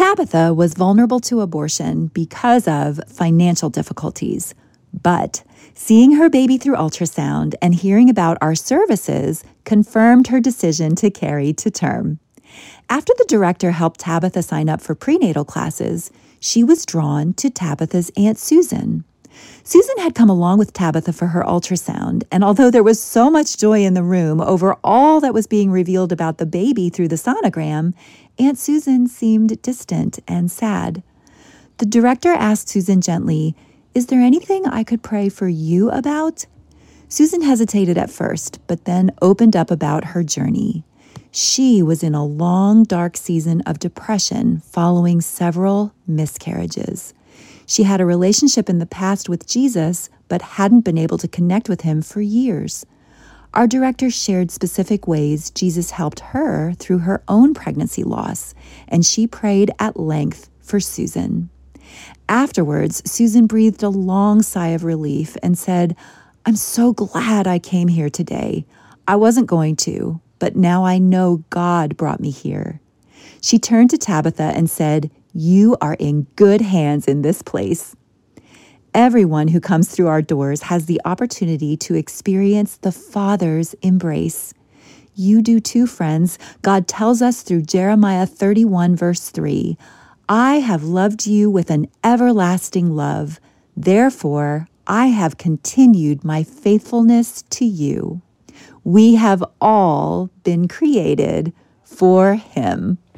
Tabitha was vulnerable to abortion because of financial difficulties, but seeing her baby through ultrasound and hearing about our services confirmed her decision to carry to term. After the director helped Tabitha sign up for prenatal classes, she was drawn to Tabitha's Aunt Susan. Susan had come along with Tabitha for her ultrasound, and although there was so much joy in the room over all that was being revealed about the baby through the sonogram, Aunt Susan seemed distant and sad. The director asked Susan gently, "Is there anything I could pray for you about?" Susan hesitated at first, but then opened up about her journey. She was in a long, dark season of depression following several miscarriages. She had a relationship in the past with Jesus, but hadn't been able to connect with him for years. Our director shared specific ways Jesus helped her through her own pregnancy loss, and she prayed at length for Susan. Afterwards, Susan breathed a long sigh of relief and said, "I'm so glad I came here today. I wasn't going to, but now I know God brought me here." She turned to Tabitha and said, "You are in good hands in this place." Everyone who comes through our doors has the opportunity to experience the Father's embrace. You do too, friends. God tells us through Jeremiah 31, verse 3, "I have loved you with an everlasting love. Therefore, I have continued my faithfulness to you." We have all been created for Him.